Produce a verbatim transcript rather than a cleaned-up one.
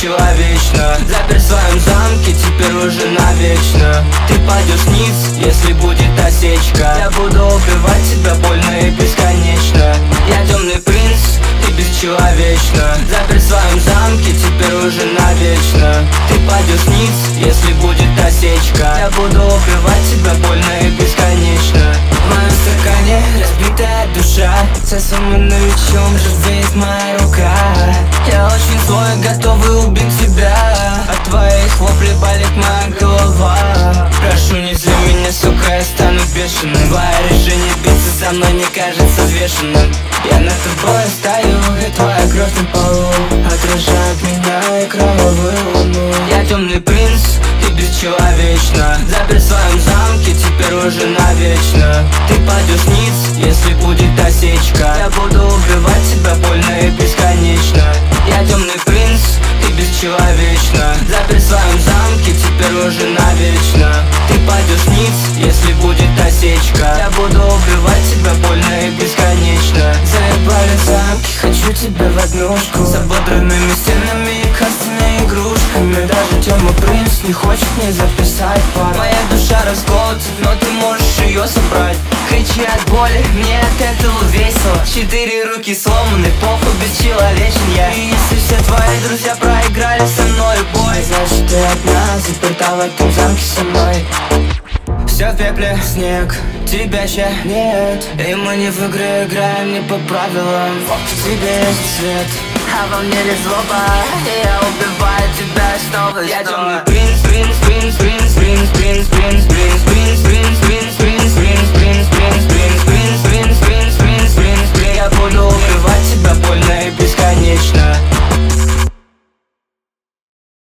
бесчеловечно. Запер в своем замке, теперь уже навечно. Ты пойдешь ниц, если будет осечка. Я буду убивать тебя больно и бесконечно. Я темный принц, ты бесчеловечно. Запер в своем замке, теперь уже навечно. Ты пойдешь ниц, если будет осечка. Я буду убивать тебя больно и бесконечно. В моем стакане разбитая душа, со самым новичком живеет моя рука. Я очень злой, готовый убить тебя. От твоих воплей болит моя голова. Прошу, не зли меня, сука, я стану бешеным. Твое решение биться со мной не кажется взвешенным. Я над тобой стою, и твоя кровь на полу отражает меня и кровавую луну. Я темный принц, ты бесчеловечно. Запер в своем замке, теперь уже навечно. Ты пойдешь ниц, если будет осечка. Я буду убивать тебя больно и бесконечно. Я темный принц, ты бесчеловечно. Запер в своем замке, теперь уже навечно. Ты пойдешь ниц, если будет осечка. Я буду убивать тебя больно и бесконечно. Заебали замки, хочу тебя в однушку, с ободранными стенами и красными игрушками. Даже темный принц не хочет мне записать пар. Моя душа расколота, но ты можешь ее собрать. Кричи от боли, мне от этого весело. Четыре руки сломаны, похуй, бесчеловечен я. И если все твои друзья проиграли со мной бой, значит ты одна, заперта в этом замке со мной. Все в пепле, снег, тебя ща нет. И мы не в игры играем, не по правилам. В тебе есть свет, а во мне лишь злоба. И я убиваю тебя снова и снова. Я темный принц, принц, принц, принц, принц, принц, принц.